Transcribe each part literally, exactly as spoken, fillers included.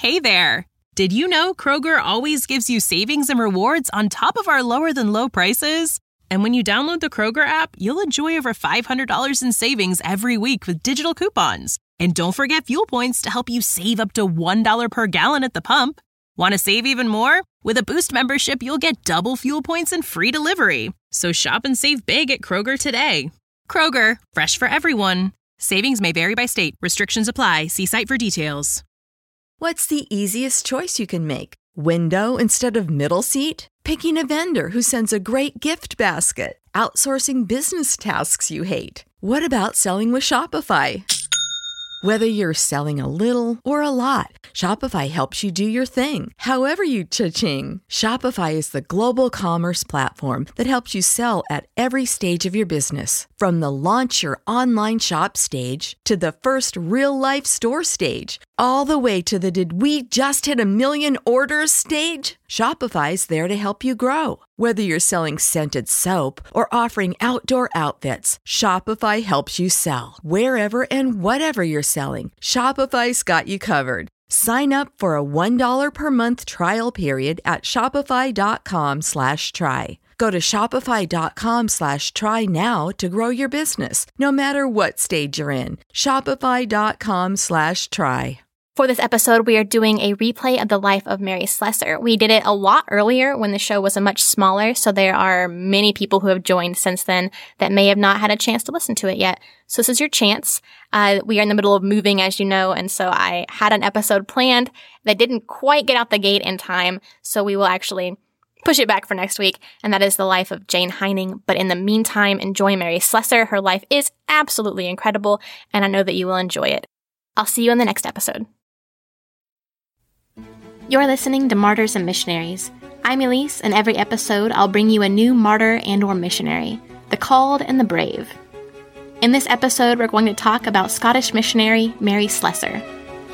Hey there! Did you know Kroger always gives you savings and rewards on top of our lower-than-low prices? And when you download the Kroger app, you'll enjoy over five hundred dollars in savings every week with digital coupons. And don't forget fuel points to help you save up to one dollar per gallon at the pump. Want to save even more? With a Boost membership, you'll get double fuel points and free delivery. So shop and save big at Kroger today. Kroger, fresh for everyone. Savings may vary by state. Restrictions apply. See site for details. What's the easiest choice you can make? Window instead of middle seat? Picking a vendor who sends a great gift basket? Outsourcing business tasks you hate? What about selling with Shopify? Whether you're selling a little or a lot, Shopify helps you do your thing, however you cha-ching. Shopify is the global commerce platform that helps you sell at every stage of your business. From the launch your online shop stage to the first real-life store stage, all the way to the did we just hit a million orders stage. Shopify's there to help you grow. Whether you're selling scented soap or offering outdoor outfits, Shopify helps you sell. Wherever and whatever you're selling, Shopify's got you covered. Sign up for a one dollar per month trial period at shopify.com slash try. Go to shopify.com slash try now to grow your business, no matter what stage you're in. Shopify.com slash try. For this episode, we are doing a replay of the life of Mary Slessor. We did it a lot earlier when the show was a much smaller, so there are many people who have joined since then that may have not had a chance to listen to it yet. So this is your chance. Uh, we are in the middle of moving, as you know, and so I had an episode planned that didn't quite get out the gate in time, so we will actually push it back for next week, and that is the life of Jane Heining. But in the meantime, enjoy Mary Slessor. Her life is absolutely incredible, and I know that you will enjoy it. I'll see you in the next episode. You're listening to Martyrs and Missionaries. I'm Elise, and every episode I'll bring you a new martyr and or missionary, the called and the brave. In this episode, we're going to talk about Scottish missionary Mary Slessor.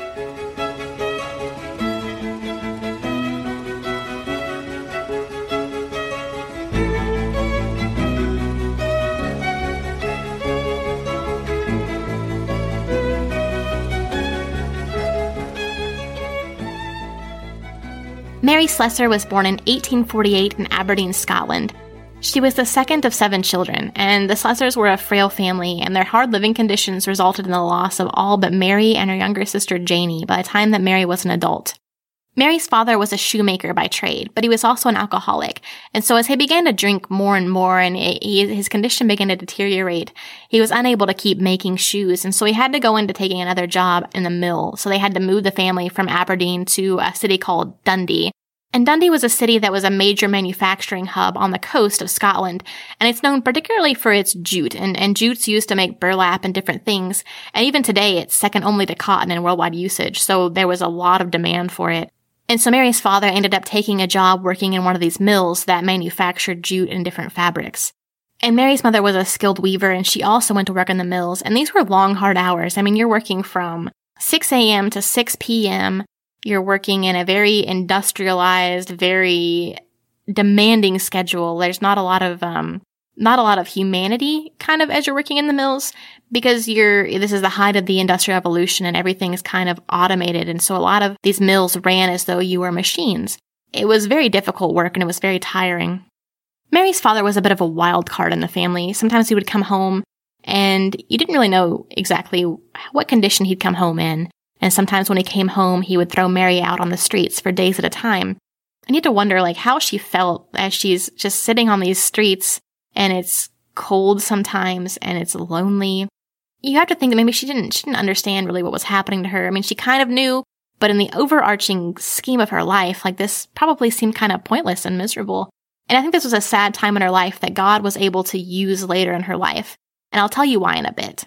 Mary Slessor was born in eighteen forty-eight in Aberdeen, Scotland. She was the second of seven children, and the Slessors were a frail family, and their hard living conditions resulted in the loss of all but Mary and her younger sister Janie by the time that Mary was an adult. Mary's father was a shoemaker by trade, but he was also an alcoholic, and so as he began to drink more and more and he, his condition began to deteriorate, he was unable to keep making shoes, and so he had to go into taking another job in the mill. So they had to move the family from Aberdeen to a city called Dundee. And Dundee was a city that was a major manufacturing hub on the coast of Scotland, and it's known particularly for its jute, and, and jute's used to make burlap and different things, and even today it's second only to cotton in worldwide usage, so there was a lot of demand for it. And so Mary's father ended up taking a job working in one of these mills that manufactured jute and different fabrics. And Mary's mother was a skilled weaver, and she also went to work in the mills, and these were long, hard hours. I mean, you're working from six a.m. to six p.m., You're working in a very industrialized, very demanding schedule. There's not a lot of, um, not a lot of humanity kind of as you're working in the mills because you're, this is the height of the Industrial Revolution and everything is kind of automated. And so a lot of these mills ran as though you were machines. It was very difficult work and it was very tiring. Mary's father was a bit of a wild card in the family. Sometimes he would come home and you didn't really know exactly what condition he'd come home in. And sometimes when he came home, he would throw Mary out on the streets for days at a time. And you had to wonder, like, how she felt as she's just sitting on these streets, and it's cold sometimes, and it's lonely. You have to think that maybe she didn't, she didn't understand really what was happening to her. I mean, she kind of knew, but in the overarching scheme of her life, like, this probably seemed kind of pointless and miserable. And I think this was a sad time in her life that God was able to use later in her life. And I'll tell you why in a bit.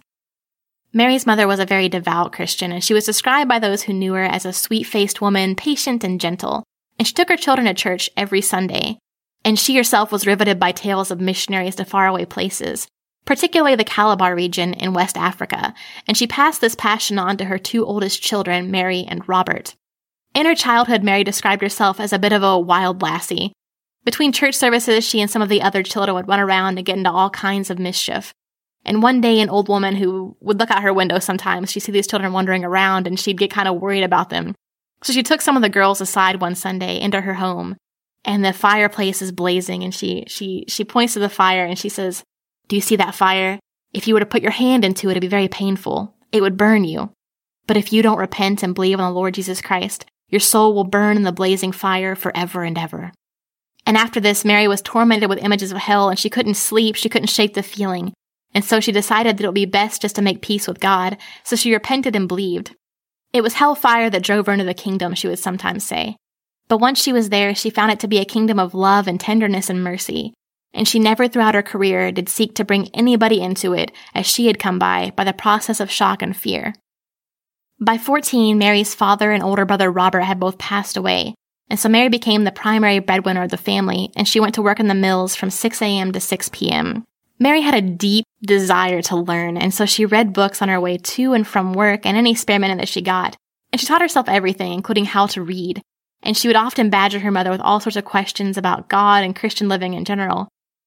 Mary's mother was a very devout Christian, and she was described by those who knew her as a sweet-faced woman, patient and gentle. And she took her children to church every Sunday. And she herself was riveted by tales of missionaries to faraway places, particularly the Calabar region in West Africa. And she passed this passion on to her two oldest children, Mary and Robert. In her childhood, Mary described herself as a bit of a wild lassie. Between church services, she and some of the other children would run around and get into all kinds of mischief. And one day, an old woman who would look out her window sometimes, she'd see these children wandering around, and she'd get kind of worried about them. So she took some of the girls aside one Sunday into her home, and the fireplace is blazing, and she she she points to the fire and she says, "Do you see that fire? If you were to put your hand into it, it'd be very painful. It would burn you. But if you don't repent and believe on the Lord Jesus Christ, your soul will burn in the blazing fire forever and ever." And after this, Mary was tormented with images of hell, and she couldn't sleep, she couldn't shake the feeling. And so she decided that it would be best just to make peace with God, so she repented and believed. It was hellfire that drove her into the kingdom, she would sometimes say. But once she was there, she found it to be a kingdom of love and tenderness and mercy. And she never throughout her career did seek to bring anybody into it as she had come by, by the process of shock and fear. By fourteen, Mary's father and older brother Robert had both passed away, and so Mary became the primary breadwinner of the family, and she went to work in the mills from six a.m. to six p.m. Mary had a deep desire to learn, and so she read books on her way to and from work and any spare minute that she got. And she taught herself everything, including how to read. And she would often badger her mother with all sorts of questions about God and Christian living in general.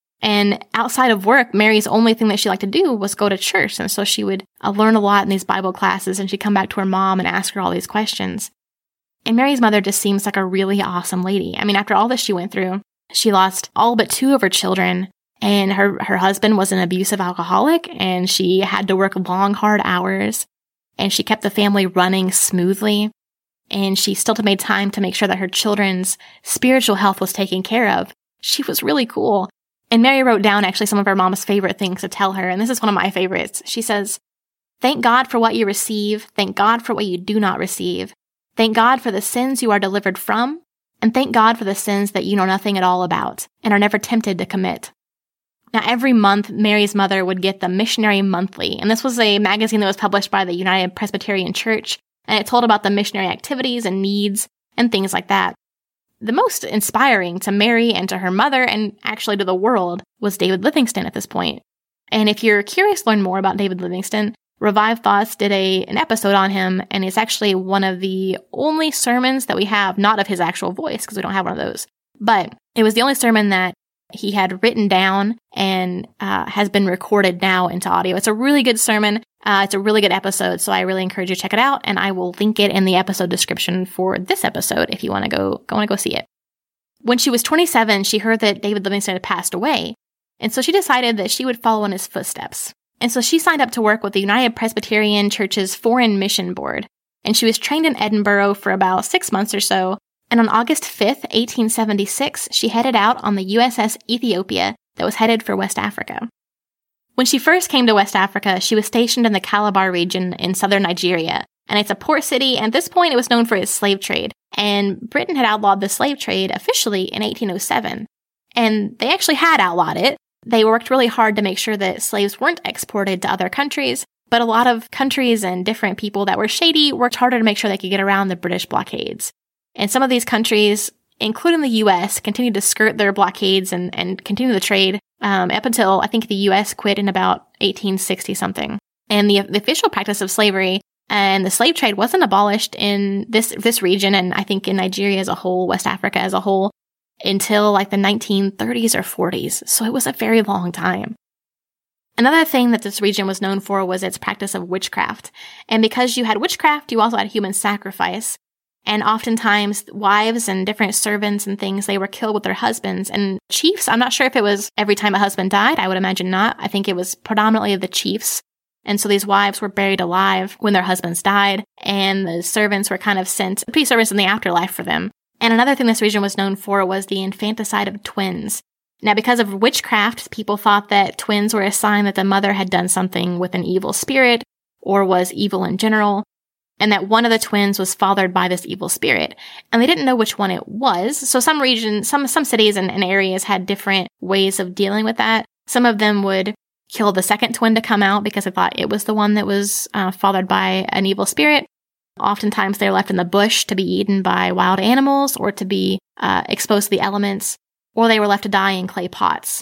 And outside of work, Mary's only thing that she liked to do was go to church. And so she would uh, learn a lot in these Bible classes, and she'd come back to her mom and ask her all these questions. And Mary's mother just seems like a really awesome lady. I mean, after all this she went through, she lost all but two of her children. And her, her husband was an abusive alcoholic, and she had to work long, hard hours, and she kept the family running smoothly, and she still made time to make sure that her children's spiritual health was taken care of. She was really cool. And Mary wrote down actually some of her mom's favorite things to tell her, and this is one of my favorites. She says, "Thank God for what you receive. Thank God for what you do not receive. Thank God for the sins you are delivered from, and thank God for the sins that you know nothing at all about and are never tempted to commit." Now, every month, Mary's mother would get the Missionary Monthly, and this was a magazine that was published by the United Presbyterian Church, and it told about the missionary activities and needs and things like that. The most inspiring to Mary and to her mother, and actually to the world, was David Livingstone at this point. And if you're curious to learn more about David Livingstone, Revived Thoughts did a an episode on him, and it's actually one of the only sermons that we have, not of his actual voice, because we don't have one of those, but it was the only sermon that he had written down and uh, has been recorded now into audio. It's a really good sermon. Uh, it's a really good episode, so I really encourage you to check it out, and I will link it in the episode description for this episode if you want to go go want to go see it. When she was twenty-seven, she heard that David Livingstone had passed away, and so she decided that she would follow in his footsteps. And so she signed up to work with the United Presbyterian Church's Foreign Mission Board, and she was trained in Edinburgh for about six months or so. And on August fifth, eighteen seventy-six, she headed out on the U S S Ethiopia that was headed for West Africa. When she first came to West Africa, she was stationed in the Calabar region in southern Nigeria. And it's a port city, and at this point it was known for its slave trade. And Britain had outlawed the slave trade officially in eighteen oh seven. And they actually had outlawed it. They worked really hard to make sure that slaves weren't exported to other countries. But a lot of countries and different people that were shady worked harder to make sure they could get around the British blockades. And some of these countries, including the U S, continued to skirt their blockades and, and continue the trade um, up until I think the U S quit in about eighteen sixty something. And the, the official practice of slavery and the slave trade wasn't abolished in this this region, and I think in Nigeria as a whole, West Africa as a whole, until like the nineteen thirties or forties. So it was a very long time. Another thing that this region was known for was its practice of witchcraft. And because you had witchcraft, you also had human sacrifice. And oftentimes, wives and different servants and things, they were killed with their husbands. And chiefs, I'm not sure if it was every time a husband died. I would imagine not. I think it was predominantly the chiefs. And so these wives were buried alive when their husbands died. And the servants were kind of sent to be servants in the afterlife for them. And another thing this region was known for was the infanticide of twins. Now, because of witchcraft, people thought that twins were a sign that the mother had done something with an evil spirit or was evil in general, and that one of the twins was fathered by this evil spirit. And they didn't know which one it was. So some regions, some some cities and, and areas had different ways of dealing with that. Some of them would kill the second twin to come out because they thought it was the one that was uh, fathered by an evil spirit. Oftentimes they're left in the bush to be eaten by wild animals or to be uh, exposed to the elements, or they were left to die in clay pots.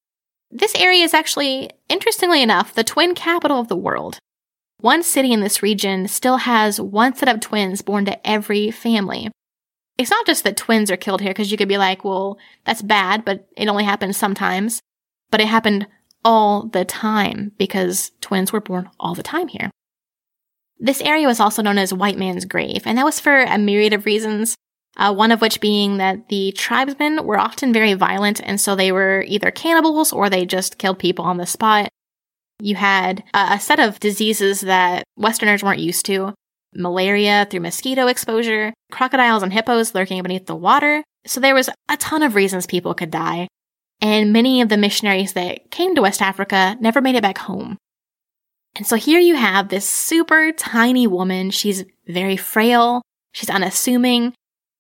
This area is actually, interestingly enough, the twin capital of the world. One city in this region still has one set of twins born to every family. It's not just that twins are killed here, because you could be like, well, that's bad, but it only happens sometimes. But it happened all the time because twins were born all the time here. This area was also known as White Man's Grave, and that was for a myriad of reasons, uh, one of which being that the tribesmen were often very violent, and so they were either cannibals or they just killed people on the spot. You had a, a set of diseases that Westerners weren't used to. Malaria through mosquito exposure, crocodiles and hippos lurking beneath the water. So there was a ton of reasons people could die. And many of the missionaries that came to West Africa never made it back home. And so here you have this super tiny woman. She's very frail. She's unassuming.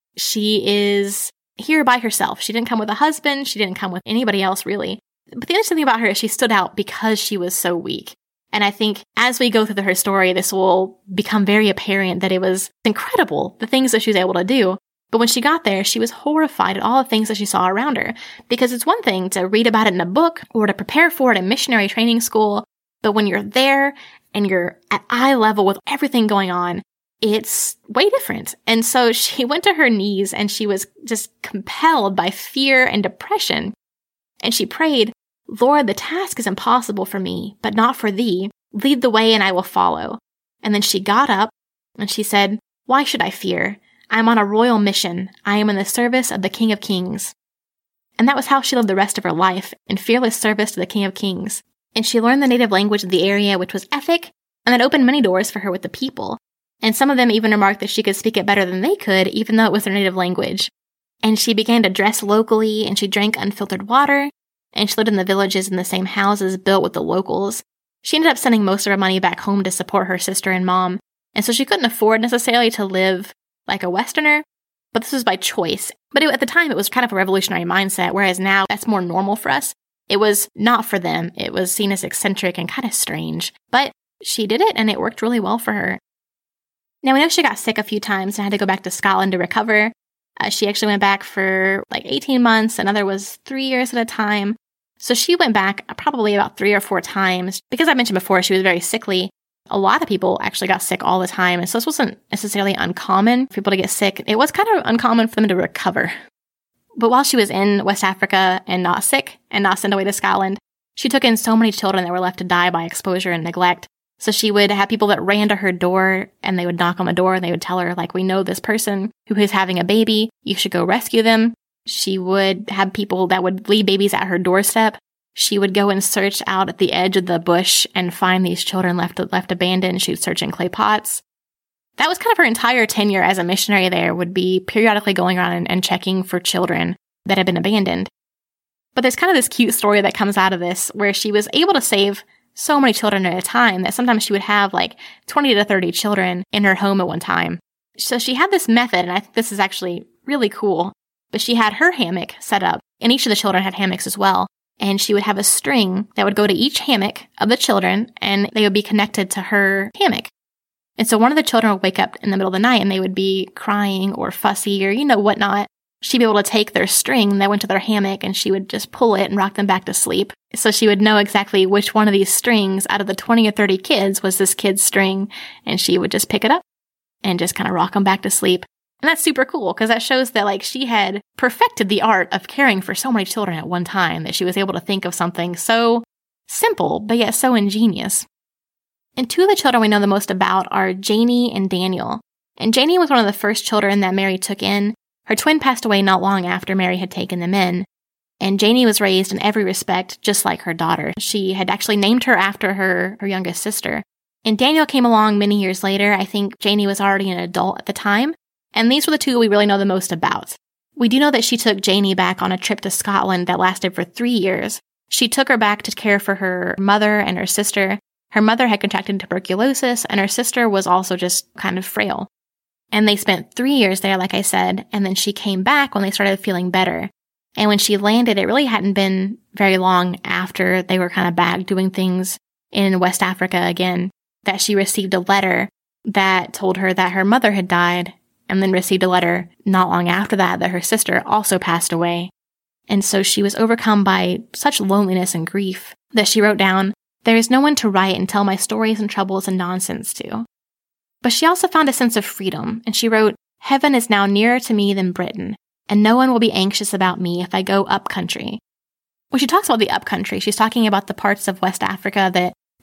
She is here by herself. She didn't come with a husband. She didn't come with anybody else, really. But the interesting thing about her is she stood out because she was so weak. And I think as we go through the, her story, this will become very apparent that it was incredible, the things that she was able to do. But when she got there, she was horrified at all the things that she saw around her. Because it's one thing to read about it in a book or to prepare for it in missionary training school. But when you're there and you're at eye level with everything going on, it's way different. And so she went to her knees and she was just compelled by fear and depression. And she prayed, "Lord, the task is impossible for me, but not for thee. Lead the way and I will follow." And then she got up and she said, "Why should I fear? I am on a royal mission. I am in the service of the King of Kings." And that was how she lived the rest of her life, in fearless service to the King of Kings. And she learned the native language of the area, which was Efik, and that opened many doors for her with the people. And some of them even remarked that she could speak it better than they could, even though it was their native language. And she began to dress locally, and she drank unfiltered water, and she lived in the villages in the same houses built with the locals. She ended up sending most of her money back home to support her sister and mom, and so she couldn't afford necessarily to live like a Westerner, but this was by choice. But it, at the time, it was kind of a revolutionary mindset, whereas now that's more normal for us. It was not for them. It was seen as eccentric and kind of strange, but she did it, and it worked really well for her. Now, we know she got sick a few times and had to go back to Scotland to recover. Uh, she actually went back for like eighteen months. Another was three years at a time. So she went back probably about three or four times. Because I mentioned before, she was very sickly. A lot of people actually got sick all the time. And so this wasn't necessarily uncommon for people to get sick. It was kind of uncommon for them to recover. But while she was in West Africa and not sick and not sent away to Scotland, she took in so many children that were left to die by exposure and neglect. So she would have people that ran to her door and they would knock on the door and they would tell her, like, "We know this person who is having a baby. You should go rescue them." She would have people that would leave babies at her doorstep. She would go and search out at the edge of the bush and find these children left left abandoned. She would search in clay pots. That was kind of her entire tenure as a missionary there, would be periodically going around and, and checking for children that had been abandoned. But there's kind of this cute story that comes out of this where she was able to save so many children at a time that sometimes she would have like twenty to thirty children in her home at one time. So she had this method, and I think this is actually really cool, but she had her hammock set up, and each of the children had hammocks as well. And she would have a string that would go to each hammock of the children, and they would be connected to her hammock. And so one of the children would wake up in the middle of the night and they would be crying or fussy or, you know, whatnot. She'd be able to take their string that went to their hammock and she would just pull it and rock them back to sleep. So she would know exactly which one of these strings out of the twenty or thirty kids was this kid's string. And she would just pick it up and just kind of rock them back to sleep. And that's super cool because that shows that, like, she had perfected the art of caring for so many children at one time, that she was able to think of something so simple, but yet so ingenious. And two of the children we know the most about are Janie and Daniel. And Janie was one of the first children that Mary took in. Her twin passed away not long after Mary had taken them in. And Janie was raised in every respect just like her daughter. She had actually named her after her, her youngest sister. And Daniel came along many years later. I think Janie was already an adult at the time. And these were the two we really know the most about. We do know that she took Janie back on a trip to Scotland that lasted for three years. She took her back to care for her mother and her sister. Her mother had contracted tuberculosis, and her sister was also just kind of frail. And they spent three years there, like I said, and then she came back when they started feeling better. And when she landed, it really hadn't been very long after they were kind of back doing things in West Africa again, that she received a letter that told her that her mother had died, and then received a letter not long after that that her sister also passed away. And so she was overcome by such loneliness and grief that she wrote down, "There is no one to write and tell my stories and troubles and nonsense to." But she also found a sense of freedom, and she wrote, "Heaven is now nearer to me than Britain, and no one will be anxious about me if I go up country." When she talks about the up country, she's talking about the parts of West Africa that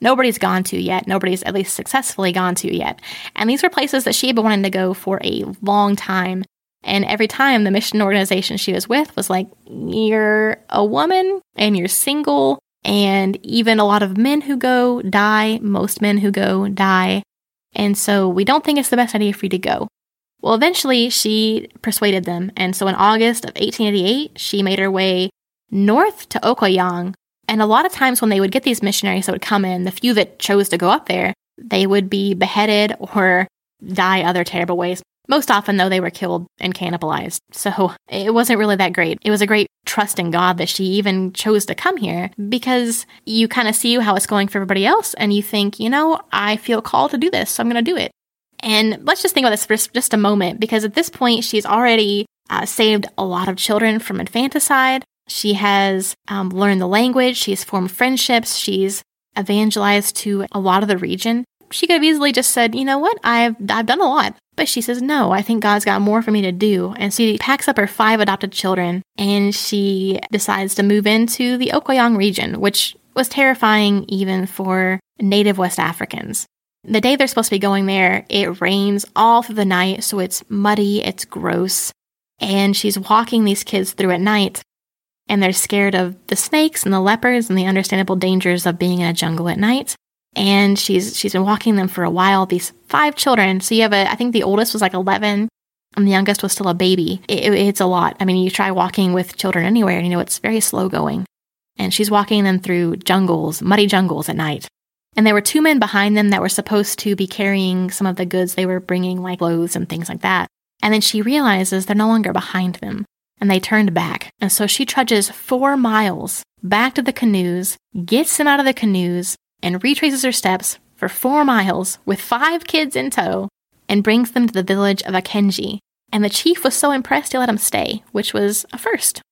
nobody's gone to yet. Nobody's at least successfully gone to yet. And these were places that she had been wanting to go for a long time. And every time the mission organization she was with was like, you're a woman and you're single, and even a lot of men who go die. Most men who go die. And so we don't think it's the best idea for you to go. Well, eventually she persuaded them. And so in August of eighteen eighty-eight, she made her way north to Okoyong. And a lot of times when they would get these missionaries that would come in, the few that chose to go up there, they would be beheaded or die other terrible ways. Most often, though, they were killed and cannibalized. So it wasn't really that great. It was a great trust in God that she even chose to come here, because you kind of see how it's going for everybody else and you think, you know, I feel called to do this, so I'm going to do it. And let's just think about this for just a moment, because at this point, she's already uh, saved a lot of children from infanticide. She has um, learned the language. She's formed friendships. She's evangelized to a lot of the region. She could have easily just said, you know what, I've I've done a lot. But she says, no, I think God's got more for me to do. And so she packs up her five adopted children and she decides to move into the Okoyong region, which was terrifying even for native West Africans. The day they're supposed to be going there, it rains all through the night, so it's muddy, it's gross. And she's walking these kids through at night, and they're scared of the snakes and the leopards and the understandable dangers of being in a jungle at night. And she's she's been walking them for a while, these five children. So you have a, I think the oldest was like eleven, and the youngest was still a baby. It, it, it's a lot. I mean, you try walking with children anywhere, and you know, it's very slow going. And she's walking them through jungles, muddy jungles at night. And there were two men behind them that were supposed to be carrying some of the goods they were bringing, like clothes and things like that. And then she realizes they're no longer behind them, and they turned back. And so she trudges four miles back to the canoes, gets them out of the canoes, and retraces her steps for four miles with five kids in tow, and brings them to the village of Akenji. And the chief was so impressed he let them stay, which was a first.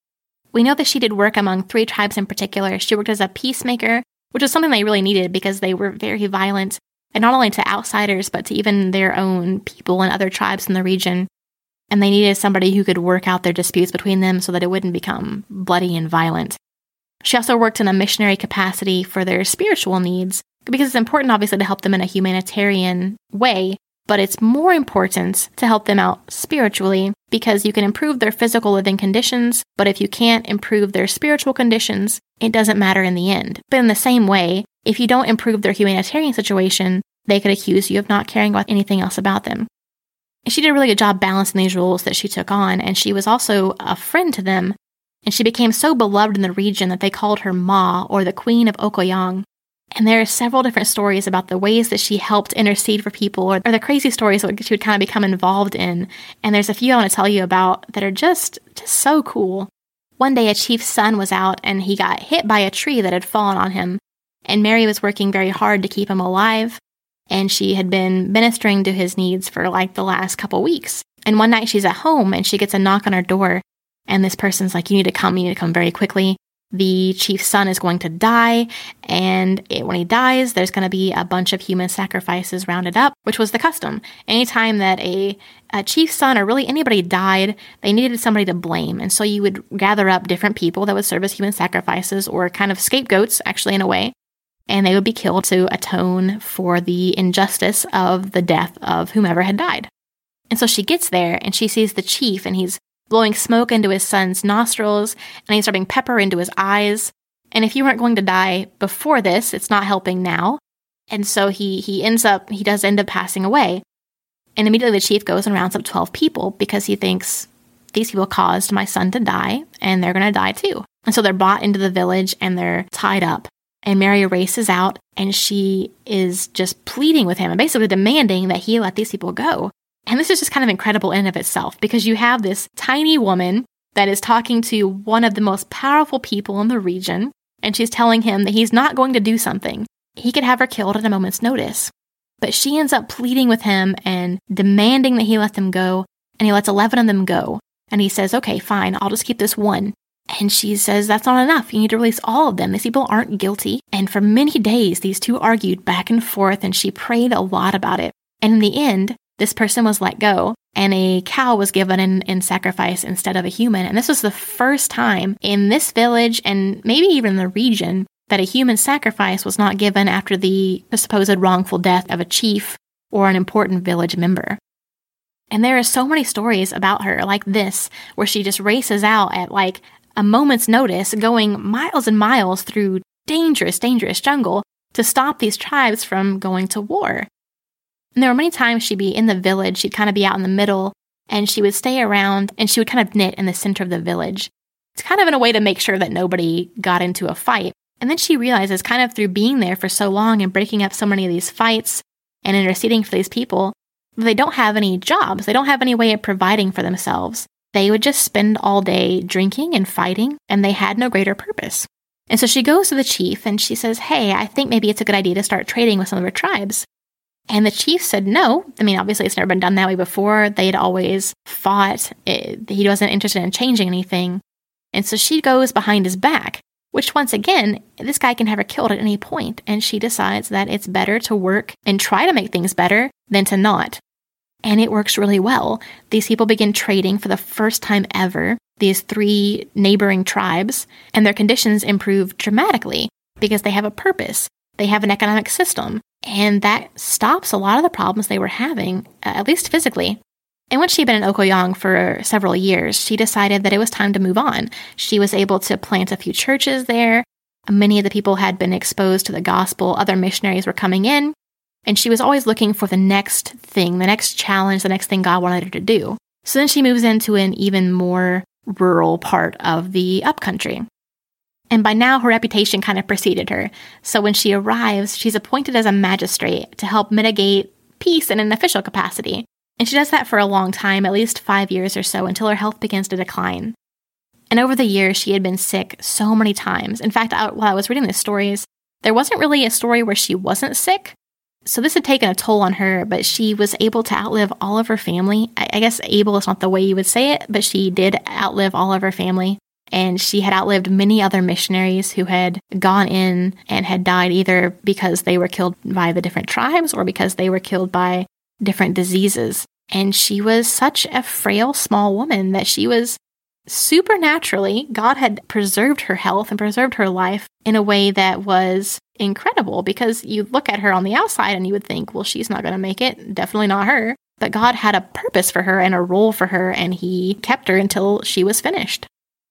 We know that she did work among three tribes in particular. She worked as a peacemaker, which was something they really needed because they were very violent, and not only to outsiders, but to even their own people and other tribes in the region. And they needed somebody who could work out their disputes between them so that it wouldn't become bloody and violent. She also worked in a missionary capacity for their spiritual needs, because it's important, obviously, to help them in a humanitarian way, but it's more important to help them out spiritually, because you can improve their physical living conditions, but if you can't improve their spiritual conditions, it doesn't matter in the end. But in the same way, if you don't improve their humanitarian situation, they could accuse you of not caring about anything else about them. And she did a really good job balancing these roles that she took on, and she was also a friend to them. And she became so beloved in the region that they called her Ma, or the Queen of Okoyong. And there are several different stories about the ways that she helped intercede for people, or, or the crazy stories that she would kind of become involved in. And there's a few I want to tell you about that are just, just so cool. One day a chief's son was out and he got hit by a tree that had fallen on him. And Mary was working very hard to keep him alive. And she had been ministering to his needs for like the last couple weeks. And one night she's at home and she gets a knock on her door. And this person's like, you need to come, you need to come very quickly. The chief's son is going to die, and it, when he dies, there's going to be a bunch of human sacrifices rounded up, which was the custom. Anytime that a, a chief's son, or really anybody died, they needed somebody to blame. And so you would gather up different people that would serve as human sacrifices, or kind of scapegoats, actually, in a way. And they would be killed to atone for the injustice of the death of whomever had died. And so she gets there, and she sees the chief, and he's blowing smoke into his son's nostrils, and he's rubbing pepper into his eyes. And if you weren't going to die before this, it's not helping now. And so he he ends up, he does end up passing away. And immediately the chief goes and rounds up twelve people, because he thinks these people caused my son to die, and they're going to die too. And so they're brought into the village, and they're tied up. And Mary races out, and she is just pleading with him, and basically demanding that he let these people go. And this is just kind of incredible in and of itself, because you have this tiny woman that is talking to one of the most powerful people in the region, and she's telling him that he's not going to do something. He could have her killed at a moment's notice. But she ends up pleading with him and demanding that he let them go, and he lets eleven of them go. And he says, okay, fine, I'll just keep this one. And she says, that's not enough. You need to release all of them. These people aren't guilty. And for many days, these two argued back and forth, and she prayed a lot about it. And in the end, this person was let go, and a cow was given in, in sacrifice instead of a human. And this was the first time in this village, and maybe even the region, that a human sacrifice was not given after the supposed wrongful death of a chief or an important village member. And there are so many stories about her like this, where she just races out at like a moment's notice, going miles and miles through dangerous, dangerous jungle to stop these tribes from going to war. And there were many times she'd be in the village, she'd kind of be out in the middle, and she would stay around and she would kind of knit in the center of the village. It's kind of in a way to make sure that nobody got into a fight. And then she realizes, kind of through being there for so long and breaking up so many of these fights and interceding for these people, they don't have any jobs. They don't have any way of providing for themselves. They would just spend all day drinking and fighting, and they had no greater purpose. And so she goes to the chief and she says, hey, I think maybe it's a good idea to start trading with some of our tribes. And the chief said no. I mean, obviously it's never been done that way before. They'd always fought. It, he wasn't interested in changing anything. And so she goes behind his back, which once again, this guy can have her killed at any point. And she decides that it's better to work and try to make things better than to not. And it works really well. These people begin trading for the first time ever, these three neighboring tribes, and their conditions improve dramatically because they have a purpose. They have an economic system, and that stops a lot of the problems they were having, uh, at least physically. And once she'd been in Okoyong for several years, she decided that it was time to move on. She was able to plant a few churches there. Many of the people had been exposed to the gospel. Other missionaries were coming in. And she was always looking for the next thing, the next challenge, the next thing God wanted her to do. So then she moves into an even more rural part of the upcountry. And by now, her reputation kind of preceded her. So when she arrives, she's appointed as a magistrate to help mitigate peace in an official capacity. And she does that for a long time, at least five years or so, until her health begins to decline. And over the years, she had been sick so many times. In fact, while I was reading these stories, there wasn't really a story where she wasn't sick. So this had taken a toll on her, but she was able to outlive all of her family. I guess able is not the way you would say it, but she did outlive all of her family. And she had outlived many other missionaries who had gone in and had died either because they were killed by the different tribes or because they were killed by different diseases. And she was such a frail, small woman that she was supernaturally, God had preserved her health and preserved her life in a way that was incredible, because you look at her on the outside and you would think, well, she's not going to make it. Definitely not her. But God had a purpose for her and a role for her, and he kept her until she was finished.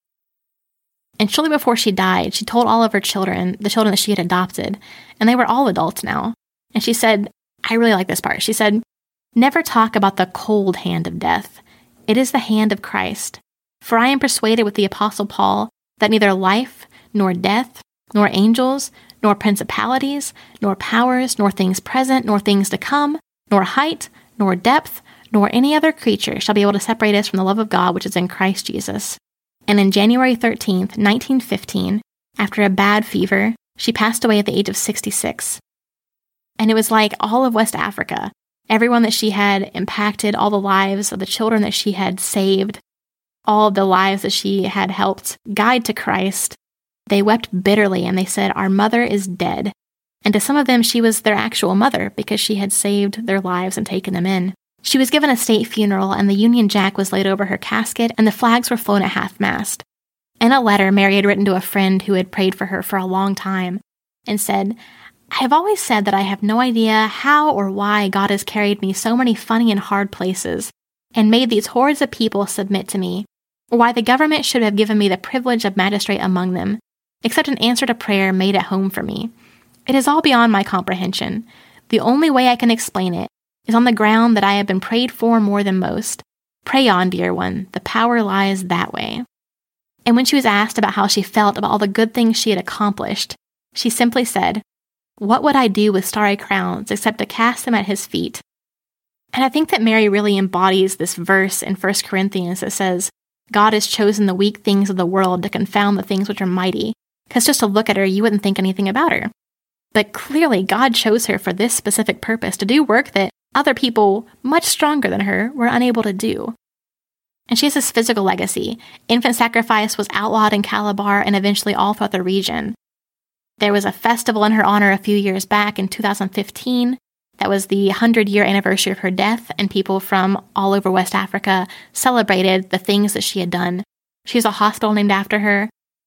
And shortly before she died, she told all of her children, the children that she had adopted, and they were all adults now. And she said, I really like this part. She said, never talk about the cold hand of death. It is the hand of Christ. For I am persuaded with the Apostle Paul that neither life, nor death, nor angels, nor principalities, nor powers, nor things present, nor things to come, nor height, nor depth, nor any other creature shall be able to separate us from the love of God which is in Christ Jesus. And on January thirteenth, nineteen fifteen, after a bad fever, she passed away at the age of sixty-six. And it was like all of West Africa, everyone that she had impacted, all the lives of the children that she had saved, all of the lives that she had helped guide to Christ, they wept bitterly and they said, our mother is dead. And to some of them, she was their actual mother because she had saved their lives and taken them in. She was given a state funeral, and the Union Jack was laid over her casket, and the flags were flown at half-mast. In a letter, Mary had written to a friend who had prayed for her for a long time and said, I have always said that I have no idea how or why God has carried me so many funny and hard places and made these hordes of people submit to me, or why the government should have given me the privilege of magistrate among them, except an answer to prayer made at home for me. It is all beyond my comprehension. The only way I can explain it is on the ground that I have been prayed for more than most. Pray on, dear one. The power lies that way. And when she was asked about how she felt about all the good things she had accomplished, she simply said, what would I do with starry crowns except to cast them at his feet? And I think that Mary really embodies this verse in First Corinthians that says, God has chosen the weak things of the world to confound the things which are mighty. Because just to look at her, you wouldn't think anything about her. But clearly, God chose her for this specific purpose, to do work that other people much stronger than her were unable to do. And she has this physical legacy. Infant sacrifice was outlawed in Calabar and eventually all throughout the region. There was a festival in her honor a few years back in two thousand fifteen. That was the hundred-year anniversary of her death, and people from all over West Africa celebrated the things that she had done. She has a hospital named after her.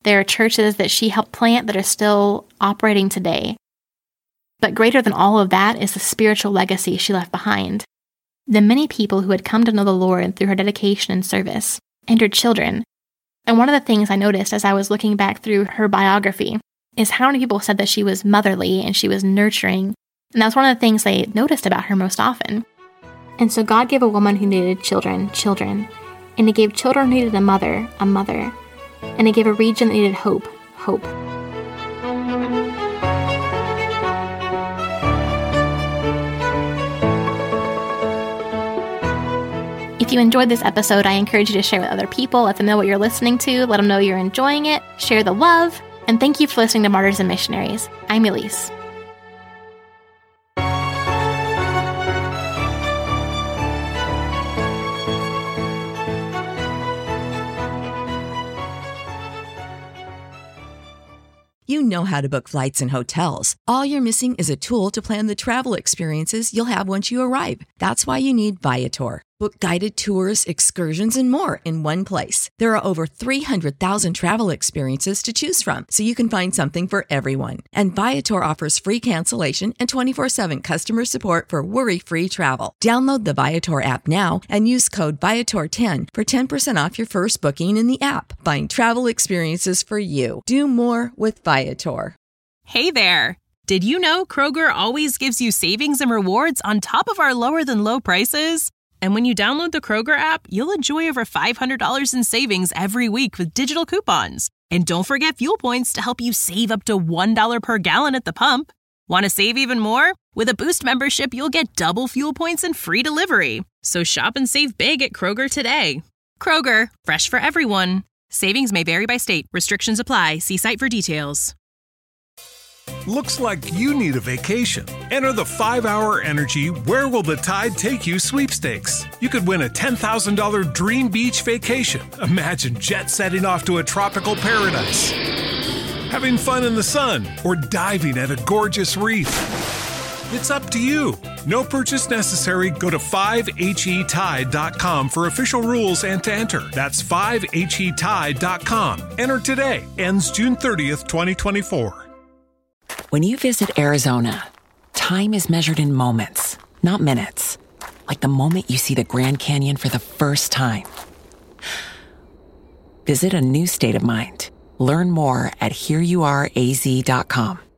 There are churches that she helped plant that are still operating today. But greater than all of that is the spiritual legacy she left behind. The many people who had come to know the Lord through her dedication and service, and her children. And one of the things I noticed as I was looking back through her biography is how many people said that she was motherly and she was nurturing. And that's one of the things they noticed about her most often. And so God gave a woman who needed children, children. And He gave children who needed a mother, a mother. And He gave a region that needed hope, hope. If you enjoyed this episode, I encourage you to share with other people. Let them know what you're listening to. Let them know you're enjoying it. Share the love. And thank you for listening to Martyrs and Missionaries. I'm Elise. You know how to book flights and hotels. All you're missing is a tool to plan the travel experiences you'll have once you arrive. That's why you need Viator. Book guided tours, excursions, and more in one place. There are over three hundred thousand travel experiences to choose from, so you can find something for everyone. And Viator offers free cancellation and twenty-four seven customer support for worry-free travel. Download the Viator app now and use code Viator ten for ten percent off your first booking in the app. Find travel experiences for you. Do more with Viator. Hey there! Did you know Kroger always gives you savings and rewards on top of our lower-than-low prices? And when you download the Kroger app, you'll enjoy over five hundred dollars in savings every week with digital coupons. And don't forget fuel points to help you save up to one dollar per gallon at the pump. Want to save even more? With a Boost membership, you'll get double fuel points and free delivery. So shop and save big at Kroger today. Kroger, fresh for everyone. Savings may vary by state. Restrictions apply. See site for details. Looks like you need a vacation. Enter the five hour Energy Where Will the Tide Take You sweepstakes. You could win a ten thousand dollars dream beach vacation. Imagine jet setting off to a tropical paradise, having fun in the sun, or diving at a gorgeous reef. It's up to you. No purchase necessary. Go to five H E tide dot com for official rules and to enter. That's five H E tide dot com. Enter today. Ends June thirtieth, twenty twenty-four. When you visit Arizona, time is measured in moments, not minutes. Like the moment you see the Grand Canyon for the first time. Visit a new state of mind. Learn more at here you are A Z dot com.